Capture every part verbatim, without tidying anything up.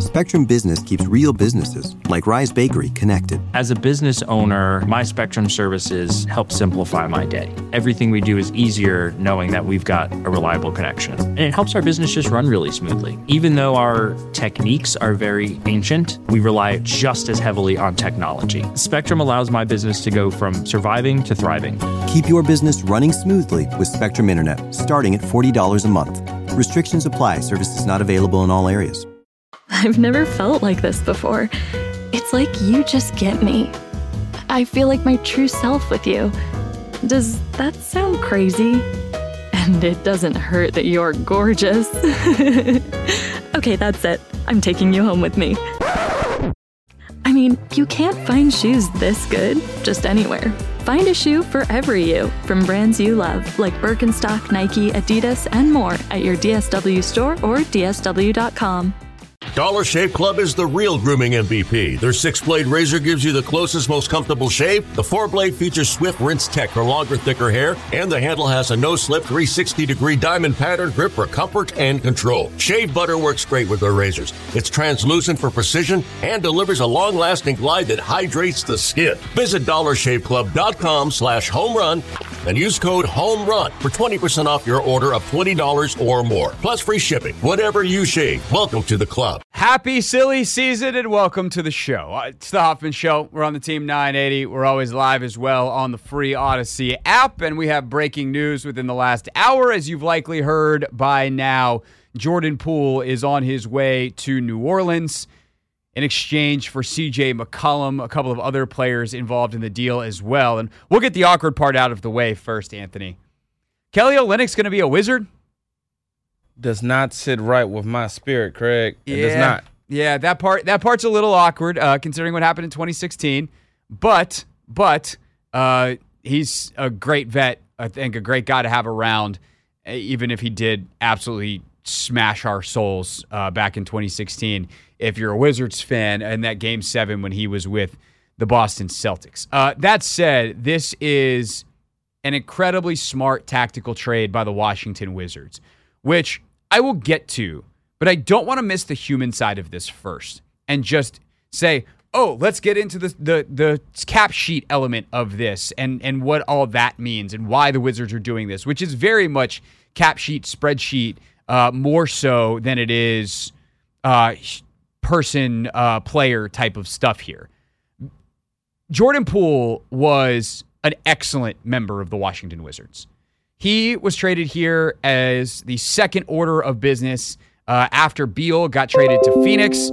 Spectrum Business keeps real businesses, like Rise Bakery, connected. As a business owner, my Spectrum services help simplify my day. Everything we do is easier knowing that we've got a reliable connection. And it helps our business just run really smoothly. Even though our techniques are very ancient, we rely just as heavily on technology. Spectrum allows my business to go from surviving to thriving. Keep your business running smoothly with Spectrum Internet, starting at forty dollars a month. Restrictions apply. Services not available in all areas. I've never felt like this before. It's like you just get me. I feel like my true self with you. Does that sound crazy? And it doesn't hurt that you're gorgeous. Okay, that's it. I'm taking you home with me. I mean, you can't find shoes this good just anywhere. Find a shoe for every you from brands you love, like Birkenstock, Nike, Adidas, and more at your D S W store or D S W dot com. Dollar Shave Club is the real grooming M V P. Their six-blade razor gives you the closest, most comfortable shave. The four-blade features swift rinse tech for longer, thicker hair, and the handle has a no-slip three hundred sixty degree diamond pattern grip for comfort and control. Shave butter works great with their razors. It's translucent for precision and delivers a long-lasting glide that hydrates the skin. Visit dollar shave club dot com slash home run and use code HOMERUN for twenty percent off your order of twenty dollars or more. Plus free shipping. Whatever you shave, welcome to the club. Happy silly season and welcome to the show. It's the Hoffman Show. We're on the Team nine eighty. We're always live as well on the free Odyssey app, and we have breaking news within the last hour. As you've likely heard by now, Jordan Poole is on his way to New Orleans in exchange for C J McCollum, a couple of other players involved in the deal as well. And we'll get the awkward part out of the way first, Anthony. Kelly Olynyk's going to be a Wizard? Does not sit right with my spirit, Craig. It yeah, does not. Yeah, that part that part's a little awkward uh, considering what happened in twenty sixteen. But but uh, he's a great vet. I think a great guy to have around, even if he did absolutely smash our souls uh, back in twenty sixteen. If you're a Wizards fan, and that Game Seven when he was with the Boston Celtics. Uh, that said, this is an incredibly smart tactical trade by the Washington Wizards, which I will get to, but I don't want to miss the human side of this first and just say, oh, let's get into the the, the cap sheet element of this and, and what all that means and why the Wizards are doing this, which is very much cap sheet, spreadsheet, uh, more so than it is uh, person, uh, player type of stuff here. Jordan Poole was an excellent member of the Washington Wizards. He was traded here as the second order of business uh, after Beal got traded to Phoenix.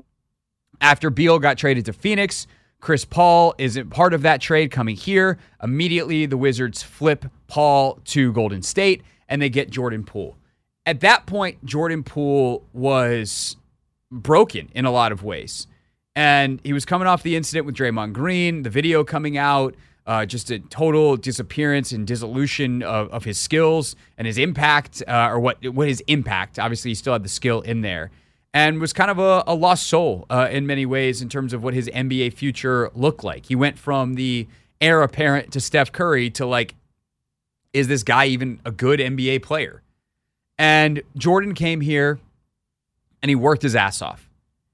After Beal got traded to Phoenix, Chris Paul isn't part of that trade coming here. Immediately, the Wizards flip Paul to Golden State, and they get Jordan Poole. At that point, Jordan Poole was broken in a lot of ways. And he was coming off the incident with Draymond Green, the video coming out, Uh, just a total disappearance and dissolution of, of his skills and his impact, uh, or what what his impact. Obviously, he still had the skill in there, and was kind of a, a lost soul uh, in many ways in terms of what his N B A future looked like. He went from the heir apparent to Steph Curry to like, is this guy even a good N B A player? And Jordan came here, and he worked his ass off,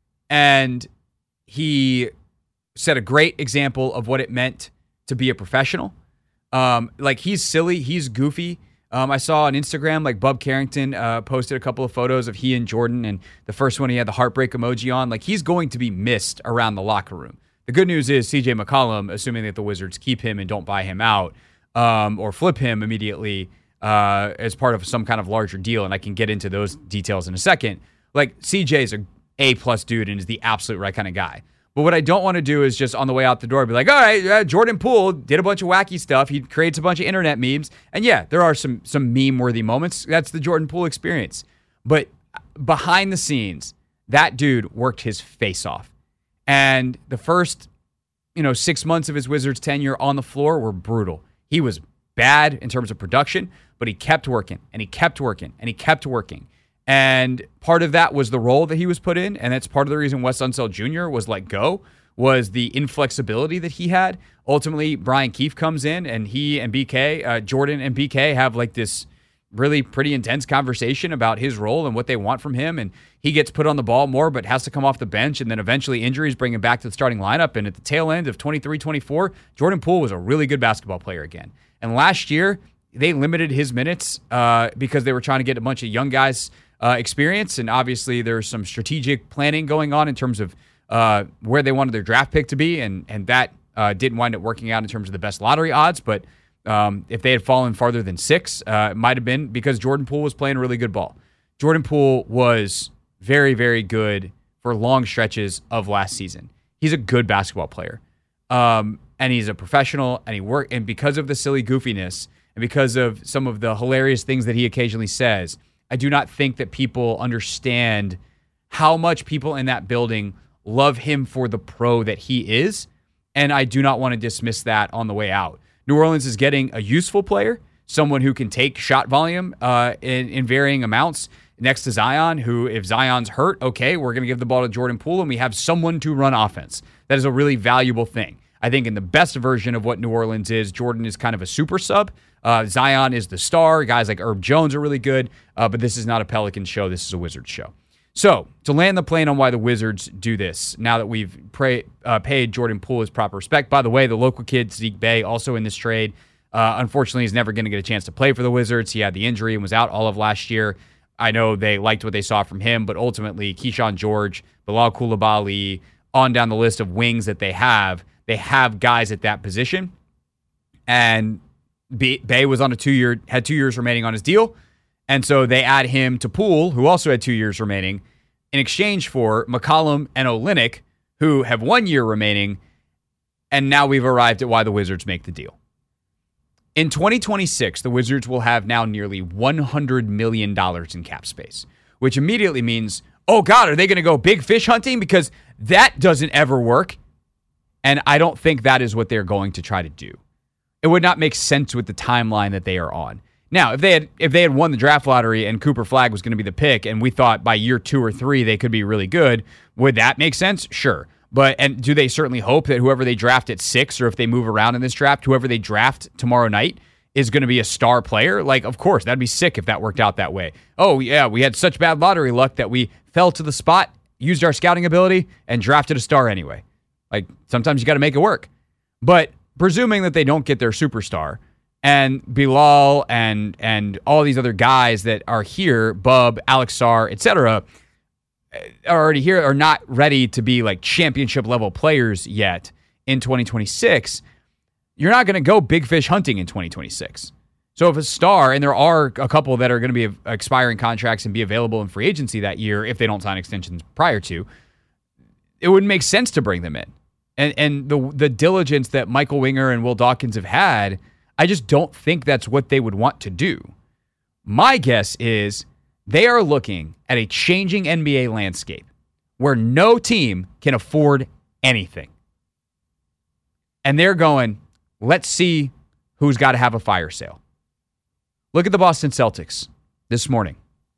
and he set a great example of what it meant to be a professional. Um, like, he's silly, he's goofy. Um, I saw on Instagram, like, Bub Carrington uh, posted a couple of photos of he and Jordan, and the first one he had the heartbreak emoji on. Like, he's going to be missed around the locker room. The good news is C J McCollum, assuming that the Wizards keep him and don't buy him out um, or flip him immediately uh, as part of some kind of larger deal, and I can get into those details in a second. Like, C J is a A-plus dude and is the absolute right kind of guy. But what I don't want to do is just on the way out the door be like, all right, uh, Jordan Poole did a bunch of wacky stuff. He creates a bunch of internet memes. And yeah, there are some some meme-worthy moments. That's the Jordan Poole experience. But behind the scenes, that dude worked his face off. And the first, you know, six months of his Wizards tenure on the floor were brutal. He was bad in terms of production, but he kept working, and he kept working, and he kept working. And part of that was the role that he was put in, and that's part of the reason Wes Unseld Junior was let go, was the inflexibility that he had. Ultimately, Brian Keefe comes in, and he and B K, uh, Jordan and B K have like this really pretty intense conversation about his role and what they want from him. And he gets put on the ball more, but has to come off the bench. And then eventually injuries bring him back to the starting lineup. And at the tail end of twenty-three twenty-four, Jordan Poole was a really good basketball player again. And last year, they limited his minutes uh, because they were trying to get a bunch of young guys uh, experience. And obviously, there's some strategic planning going on in terms of uh, where they wanted their draft pick to be. And, and that uh, didn't wind up working out in terms of the best lottery odds. But Um, if they had fallen farther than six, uh, it might have been because Jordan Poole was playing really good ball. Jordan Poole was very, very good for long stretches of last season. He's a good basketball player, um, and he's a professional. And he work, and because of the silly goofiness and because of some of the hilarious things that he occasionally says, I do not think that people understand how much people in that building love him for the pro that he is, and I do not want to dismiss that on the way out. New Orleans is getting a useful player, someone who can take shot volume uh, in, in varying amounts next to Zion, who, if Zion's hurt, okay, we're going to give the ball to Jordan Poole, and we have someone to run offense. That is a really valuable thing. I think in the best version of what New Orleans is, Jordan is kind of a super sub. Uh, Zion is the star. Guys like Herb Jones are really good, uh, but this is not a Pelicans show. This is a Wizards show. So, to land the plane on why the Wizards do this, now that we've pray, uh, paid Jordan Poole his proper respect. By the way, the local kid, Sadiq Bey, also in this trade, uh, unfortunately, he's never going to get a chance to play for the Wizards. He had the injury and was out all of last year. I know they liked what they saw from him, but ultimately, Keyshawn George, Bilal Coulibaly, on down the list of wings that they have, they have guys at that position. And Bey was on a two-year, had two years remaining on his deal. And so they add him to Poole, who also had two years remaining, in exchange for McCollum and Olynyk, who have one year remaining. And now we've arrived at why the Wizards make the deal. In twenty twenty-six, the Wizards will have now nearly one hundred million dollars in cap space, which immediately means, oh God, are they going to go big fish hunting? Because that doesn't ever work. And I don't think that is what they're going to try to do. It would not make sense with the timeline that they are on. Now, if they had if they had won the draft lottery and Cooper Flagg was going to be the pick, and we thought by year two or three they could be really good, would that make sense? Sure. But and do they certainly hope that whoever they draft at six, or if they move around in this draft, whoever they draft tomorrow night is going to be a star player? Like, of course, that'd be sick if that worked out that way. Oh, yeah, we had such bad lottery luck that we fell to the spot, used our scouting ability, and drafted a star anyway. Like, sometimes you got to make it work. But presuming that they don't get their superstar, and Bilal and and all these other guys that are here, Bub, Alex Sarr, et cetera, are already here, are not ready to be like championship level players yet in twenty twenty-six, you're not going to go big fish hunting in twenty twenty-six. So if a star, and there are a couple that are going to be expiring contracts and be available in free agency that year if they don't sign extensions prior to, it wouldn't make sense to bring them in. And and the the diligence that Michael Winger and Will Dawkins have had, I just don't think that's what they would want to do. My guess is they are looking at a changing N B A landscape where no team can afford anything. And they're going, let's see who's got to have a fire sale. Look at the Boston Celtics this morning.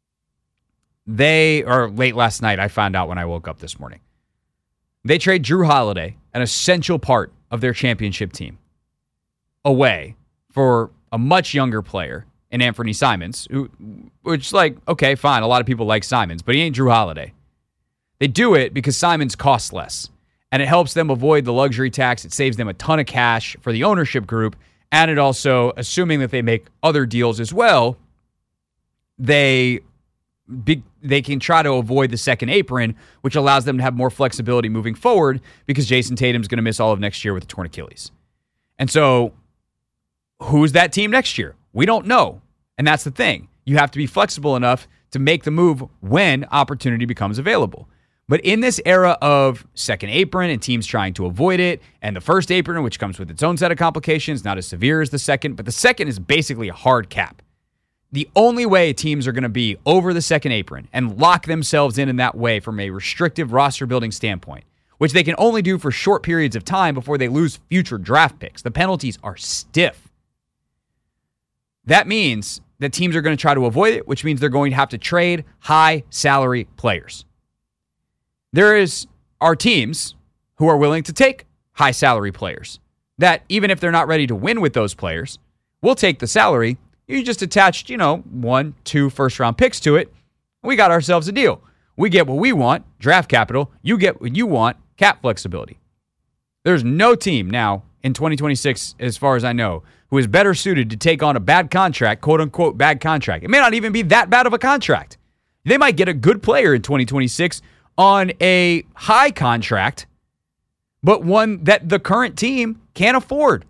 They, or late last night, I found out when I woke up this morning. They trade Jrue Holiday, an essential part of their championship team, away for a much younger player in Anthony Simons, who, which, like, okay, fine. A lot of people like Simons, but he ain't Jrue Holiday. They do it because Simons costs less, and it helps them avoid the luxury tax. It saves them a ton of cash for the ownership group, and it also, assuming that they make other deals as well, they be, they can try to avoid the second apron, which allows them to have more flexibility moving forward because Jason Tatum's going to miss all of next year with a torn Achilles. And so, who's that team next year? We don't know. And that's the thing. You have to be flexible enough to make the move when opportunity becomes available. But in this era of second apron and teams trying to avoid it, and the first apron, which comes with its own set of complications, not as severe as the second, but the second is basically a hard cap. The only way teams are going to be over the second apron and lock themselves in in that way from a restrictive roster building standpoint, which they can only do for short periods of time before they lose future draft picks. The penalties are stiff. That means that teams are going to try to avoid it, which means they're going to have to trade high salary players. There is are teams who are willing to take high salary players that, even if they're not ready to win with those players, will take the salary You just attached, you know, one, two first-round picks to it. We got ourselves a deal. We get what we want, draft capital. You get what you want, cap flexibility. There's no team now in twenty twenty-six, as far as I know, who is better suited to take on a bad contract, quote-unquote bad contract. It may not even be that bad of a contract. They might get a good player in twenty twenty-six on a high contract, but one that the current team can't afford.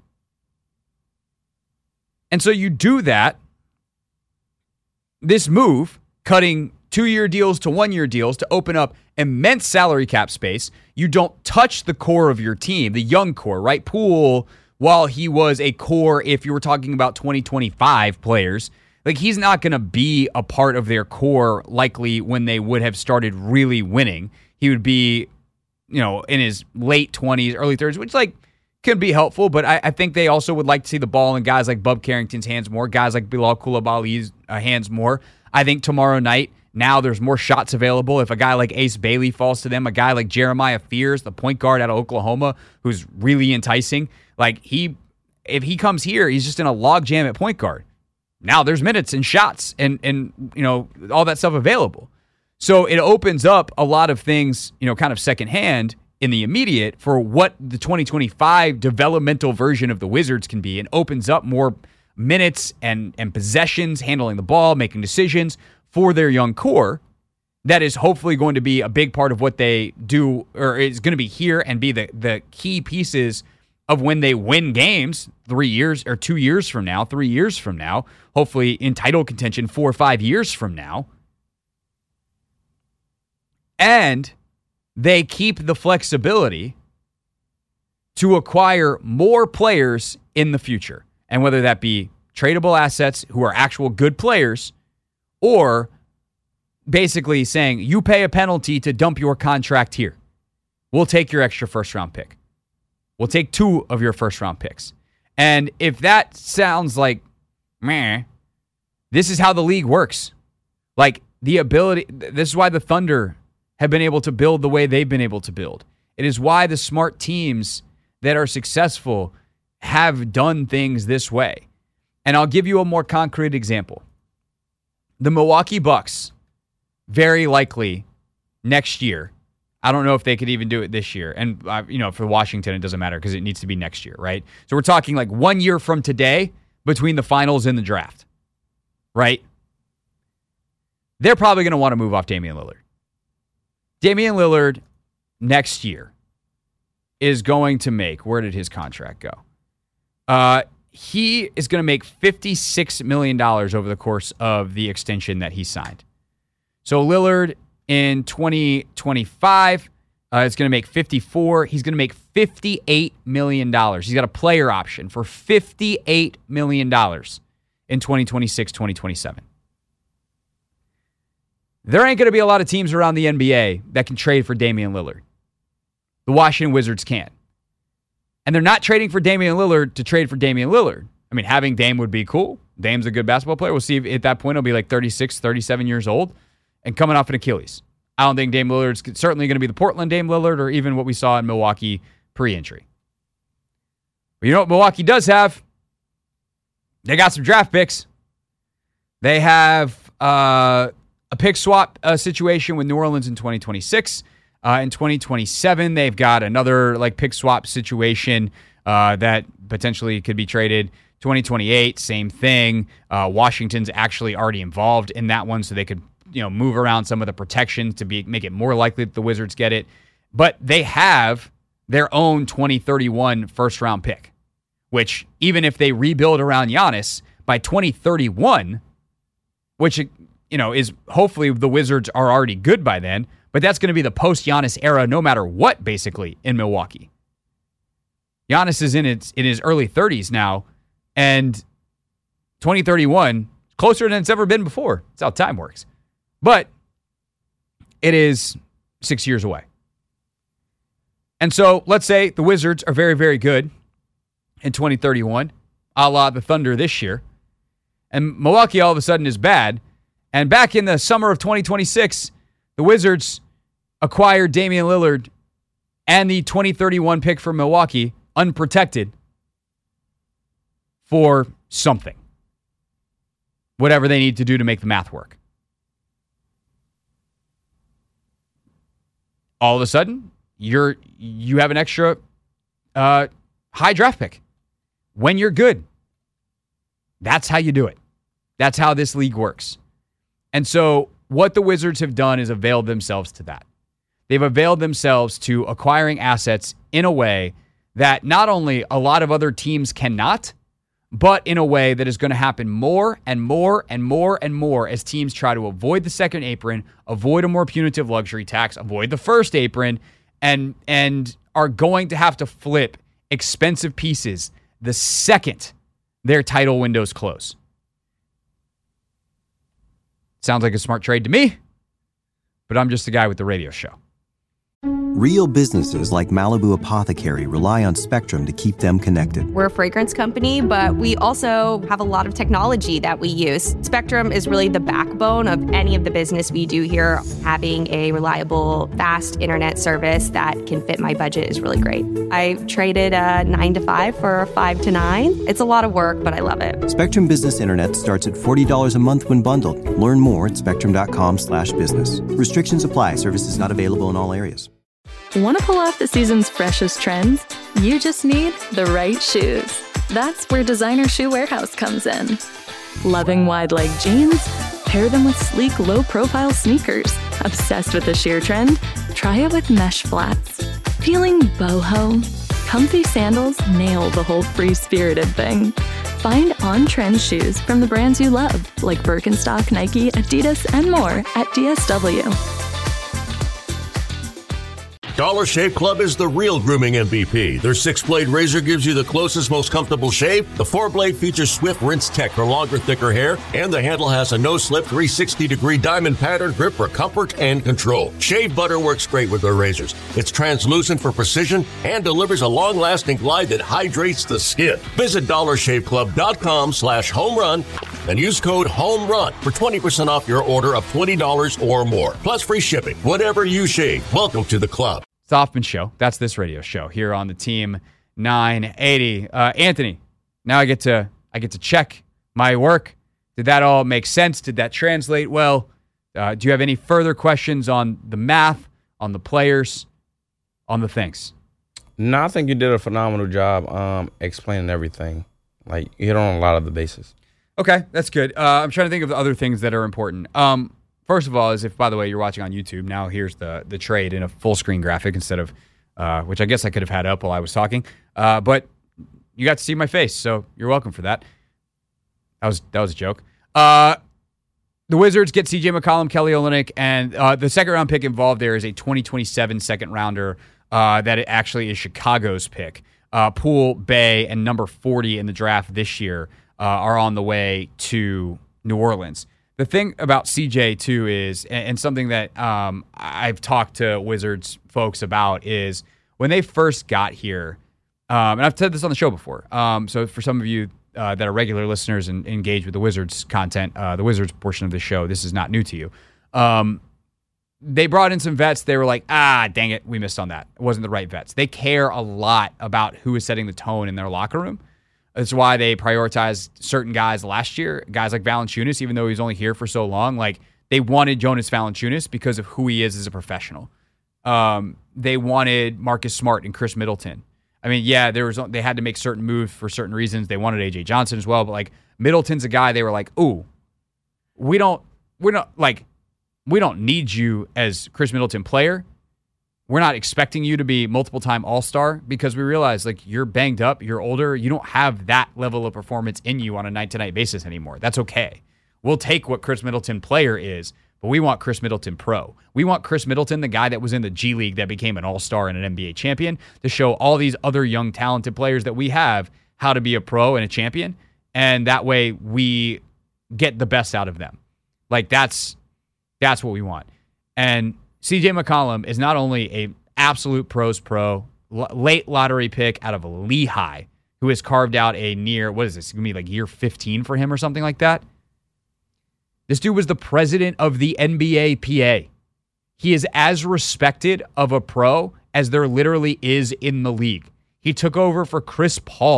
And so you do that, this move, cutting two-year deals to one-year deals to open up immense salary cap space. You don't touch the core of your team, the young core, right? Poole, while he was a core, if you were talking about twenty twenty-five players, like he's not going to be a part of their core likely when they would have started really winning. He would be, you know, in his late twenties, early thirties, which like can be helpful, but I, I think they also would like to see the ball in guys like Bub Carrington's hands more, guys like Bilal Coulibaly's uh, hands more. I think tomorrow night, now there's more shots available. If a guy like Ace Bailey falls to them, a guy like Jeremiah Fears, the point guard out of Oklahoma, who's really enticing, like he, if he comes here, he's just in a logjam at point guard. Now there's minutes and shots and, and you know, all that stuff available. So it opens up a lot of things, you know, kind of secondhand in the immediate for what the twenty twenty-five developmental version of the Wizards can be, and opens up more minutes and, and possessions, handling the ball, making decisions for their young core. That is hopefully going to be a big part of what they do, or is going to be here and be the, the key pieces of when they win games three years or two years from now, three years from now, hopefully in title contention four or five years from now. And they keep the flexibility to acquire more players in the future. And whether that be tradable assets who are actual good players, or basically saying, you pay a penalty to dump your contract here. We'll take your extra first round pick. We'll take two of your first round picks. And if that sounds like, meh, this is how the league works. Like the ability, this is why the Thunder have been able to build the way they've been able to build. It is why the smart teams that are successful have done things this way. And I'll give you a more concrete example. The Milwaukee Bucks, very likely next year, I don't know if they could even do it this year. And, uh, you know, for Washington, it doesn't matter because it needs to be next year, right? So we're talking like one year from today between the finals and the draft, right? They're probably going to want to move off Damian Lillard. Damian Lillard next year is going to make, where did his contract go? Uh, he is going to make fifty-six million dollars over the course of the extension that he signed. So Lillard in twenty twenty-five uh, is going to make fifty-four. He's going to make fifty-eight million dollars. He's got a player option for fifty-eight million dollars in twenty twenty-six, twenty twenty-seven. There ain't going to be a lot of teams around the N B A that can trade for Damian Lillard. The Washington Wizards can. And they're not trading for Damian Lillard to trade for Damian Lillard. I mean, having Dame would be cool. Dame's a good basketball player. We'll see if at that point he'll be like thirty-six, thirty-seven years old and coming off an Achilles. I don't think Dame Lillard's certainly going to be the Portland Dame Lillard or even what we saw in Milwaukee pre-injury. But you know what Milwaukee does have? They got some draft picks. They have uh, a pick swap uh, situation with New Orleans in twenty twenty-six. Uh, in twenty twenty-seven, they've got another like pick swap situation uh, that potentially could be traded. twenty twenty-eight, same thing. Uh, Washington's actually already involved in that one, so they could, you know, move around some of the protections to be make it more likely that the Wizards get it. But they have their own twenty thirty-one first round pick, which even if they rebuild around Giannis by twenty thirty-one, which, you know, is hopefully the Wizards are already good by then, but that's going to be the post-Giannis era no matter what, basically, in Milwaukee. Giannis is in its in his early thirties now, and twenty thirty-one is closer than it's ever been before. That's how time works. But it is six years away. And so let's say the Wizards are very, very good in twenty thirty-one, a la the Thunder this year, and Milwaukee all of a sudden is bad. And back in the summer of twenty twenty-six, the Wizards acquired Damian Lillard and the twenty thirty-one pick from Milwaukee unprotected for something. whatever they need to do to make the math work. All of a sudden, you're you have an extra uh, high draft pick when you're good. That's how you do it. That's how this league works. And so what the Wizards have done is availed themselves to that. They've availed themselves to acquiring assets in a way that not only a lot of other teams cannot, but in a way that is going to happen more and more and more and more as teams try to avoid the second apron, avoid a more punitive luxury tax, avoid the first apron, and and are going to have to flip expensive pieces the second their title windows close. Sounds like a smart trade to me, but I'm just the guy with the radio show. Real businesses like Malibu Apothecary rely on Spectrum to keep them connected. We're a fragrance company, but we also have a lot of technology that we use. Spectrum is really the backbone of any of the business we do here. Having a reliable, fast internet service that can fit my budget is really great. I traded a nine to five for a five to nine. It's a lot of work, but I love it. Spectrum Business Internet starts at forty dollars a month when bundled. Learn more at spectrum.com slash business. Restrictions apply. Services not available in all areas. Want to pull off the season's freshest trends? You just need the right shoes. That's where Designer Shoe Warehouse comes in. Loving wide leg jeans? Pair them with sleek, low-profile sneakers. Obsessed with the sheer trend? Try it with mesh flats. Feeling boho? Comfy sandals nail the whole free-spirited thing. Find on-trend shoes from the brands you love, like Birkenstock, Nike, Adidas, and more at D S W. Dollar Shave Club is the real grooming M V P. Their six-blade razor gives you the closest, most comfortable shave. The four-blade features Swift Rinse Tech for longer, thicker hair, and the handle has a no-slip three hundred sixty degree diamond pattern grip for comfort and control. Shave butter works great with their razors. It's translucent for precision and delivers a long-lasting glide that hydrates the skin. Visit dollar shave club dot com slash home run and use code HOMERUN for twenty percent off your order of twenty dollars or more, plus free shipping. Whatever you shave, welcome to the club. Hoffman Show. That's this radio show here on the Team nine eighty. Uh, Anthony, now I get to I get to check my work. Did that all make sense? Did that translate well? Uh, do you have any further questions on the math, on the players, on the things? No, I think you did a phenomenal job um, explaining everything. Like, you hit on a lot of the bases. Okay, that's good. Uh, I'm trying to think of the other things that are important. Um, First of all, is if, by the way, you're watching on YouTube, now here's the the trade in a full screen graphic instead of, uh, which I guess I could have had up while I was talking. Uh, but you got to see my face, so you're welcome for that. That was that was a joke. Uh, the Wizards get C J McCollum, Kelly Olynyk, and uh, the second round pick involved there is a twenty twenty-seven second rounder uh, that it actually is Chicago's pick. Uh, Poole, Bay, and number forty in the draft this year uh, are on the way to New Orleans. The thing about C J, too, is, and something that um, I've talked to Wizards folks about, is when they first got here, um, and I've said this on the show before, um, so for some of you uh, that are regular listeners and engage with the Wizards content, uh, the Wizards portion of the show, this is not new to you. Um, they brought in some vets. They were like, ah, dang it, we missed on that. It wasn't the right vets. They care a lot about who is setting the tone in their locker room. That's why they prioritized certain guys last year, guys like Valanciunas, even though he's only here for so long. Like, they wanted Jonas Valanciunas because of who he is as a professional. Um, they wanted Marcus Smart and Chris Middleton. I mean, yeah, there was they had to make certain moves for certain reasons. They wanted A J Johnson as well, but like Middleton's a guy they were like, ooh, we don't, we're not like, we don't need you as Chris Middleton player. We're not expecting you to be multiple-time All-Star because we realize, like, you're banged up, you're older, you don't have that level of performance in you on a night-to-night basis anymore. That's okay. We'll take what Chris Middleton player is, but we want Chris Middleton pro. We want Chris Middleton, the guy that was in the G League that became an All-Star and an N B A champion, to show all these other young, talented players that we have how to be a pro and a champion, and that way we get the best out of them. Like, that's that's what we want. And C J McCollum is not only a absolute pros pro, l- late lottery pick out of Lehigh, who has carved out a near, what is this, going to be like year fifteen for him or something like that? This dude was the president of the N B A P A. He is as respected of a pro as there literally is in the league. He took over for Chris Paul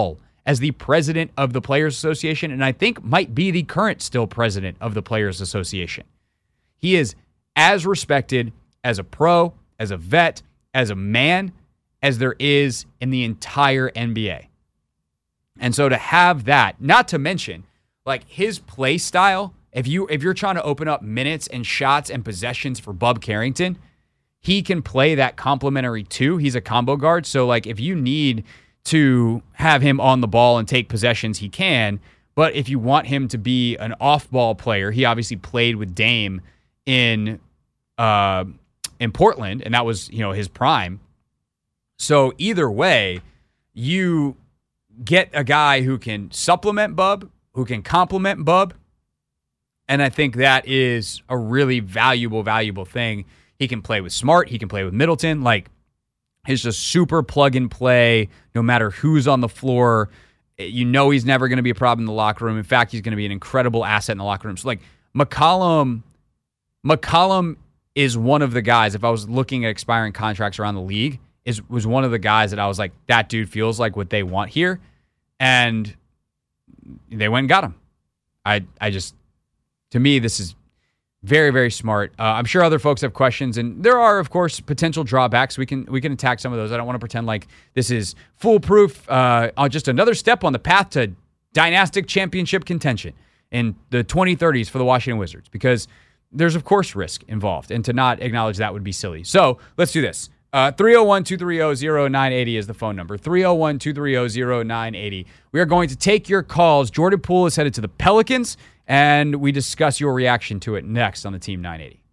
as the president of the Players Association, and I think might be the current still president of the Players Association. He is as respected as a pro, as a vet, as a man, as there is in the entire N B A. And so to have that, not to mention, like his play style, if you if you're trying to open up minutes and shots and possessions for Bub Carrington, he can play that complementary too. He's a combo guard. So like if you need to have him on the ball and take possessions, he can. But if you want him to be an off-ball player, he obviously played with Dame in uh, in Portland, and that was, you know, his prime. So either way, you get a guy who can supplement Bub, who can complement Bub, and I think that is a really valuable, valuable thing. He can play with Smart. He can play with Middleton. Like, he's just super plug and play no matter who's on the floor. You know he's never going to be a problem in the locker room. In fact, he's going to be an incredible asset in the locker room. So, like, McCollum, McCollum is one of the guys, if I was looking at expiring contracts around the league, is was one of the guys that I was like, that dude feels like what they want here. And they went and got him. I, I just, to me, this is very, very smart. Uh, I'm sure other folks have questions, and there are, of course, potential drawbacks. We can we can attack some of those. I don't want to pretend like this is foolproof. Uh, just another step on the path to dynastic championship contention in the twenty thirties for the Washington Wizards, because there's, of course, risk involved, and to not acknowledge that would be silly. So let's do this. Uh, three oh one, two three oh, oh nine eight oh is the phone number. three oh one, two three oh, oh nine eight oh. We are going to take your calls. Jordan Poole is headed to the Pelicans, and we discuss your reaction to it next on the Team nine eighty.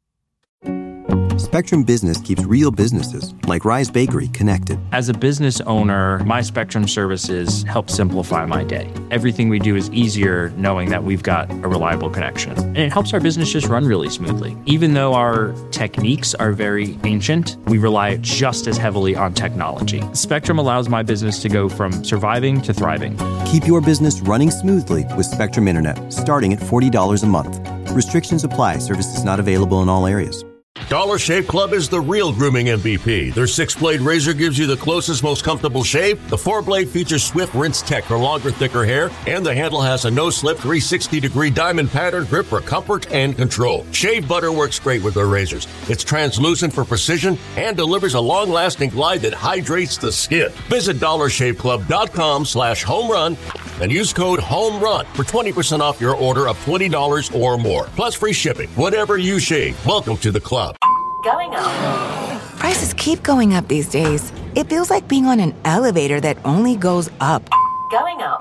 Spectrum Business keeps real businesses, like Rise Bakery, connected. As a business owner, my Spectrum services help simplify my day. Everything we do is easier knowing that we've got a reliable connection. And it helps our business just run really smoothly. Even though our techniques are very ancient, we rely just as heavily on technology. Spectrum allows my business to go from surviving to thriving. Keep your business running smoothly with Spectrum Internet, starting at forty dollars a month. Restrictions apply. Services not available in all areas. Dollar Shave Club is the real grooming M V P. Their six-blade razor gives you the closest, most comfortable shave. The four-blade features Swift Rinse Tech for longer, thicker hair, and the handle has a no-slip three sixty degree diamond pattern grip for comfort and control. Shave butter works great with their razors. It's translucent for precision and delivers a long-lasting glide that hydrates the skin. Visit dollar shave club dot com slash home run and use code HOMERUN for twenty percent off your order of twenty dollars or more, plus free shipping. Whatever you shave, welcome to the club. Going up. Prices keep going up these days. It feels like being on an elevator that only goes up. Going up.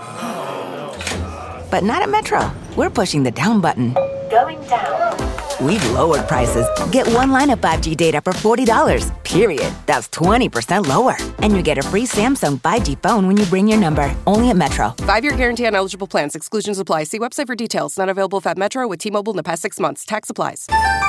But not at Metro. We're pushing the down button. Going down. We've lowered prices. Get one line of five G data for forty dollars, period. That's twenty percent lower. And you get a free Samsung five G phone when you bring your number. Only at Metro. Five-year guarantee on eligible plans. Exclusions apply. See website for details. Not available at Metro with T-Mobile in the past six months. Tax applies.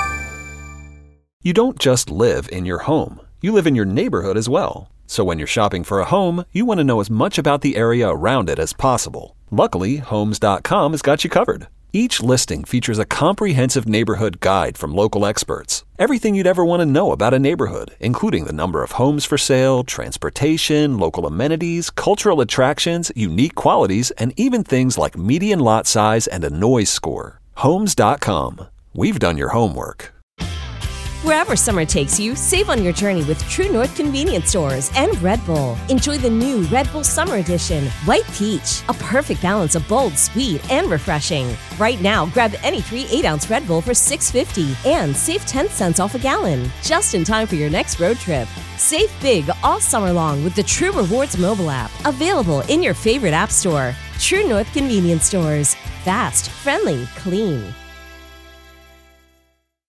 You don't just live in your home. You live in your neighborhood as well. So when you're shopping for a home, you want to know as much about the area around it as possible. Luckily, Homes dot com has got you covered. Each listing features a comprehensive neighborhood guide from local experts. Everything you'd ever want to know about a neighborhood, including the number of homes for sale, transportation, local amenities, cultural attractions, unique qualities, and even things like median lot size and a noise score. Homes dot com. We've done your homework. Wherever summer takes you, save on your journey with True North Convenience Stores and Red Bull. Enjoy the new Red Bull Summer Edition, White Peach, a perfect balance of bold, sweet, and refreshing. Right now, grab any three eight-ounce Red Bull for six fifty and save ten cents off a gallon, just in time for your next road trip. Save big all summer long with the True Rewards mobile app, available in your favorite app store. True North Convenience Stores. Fast, friendly, clean.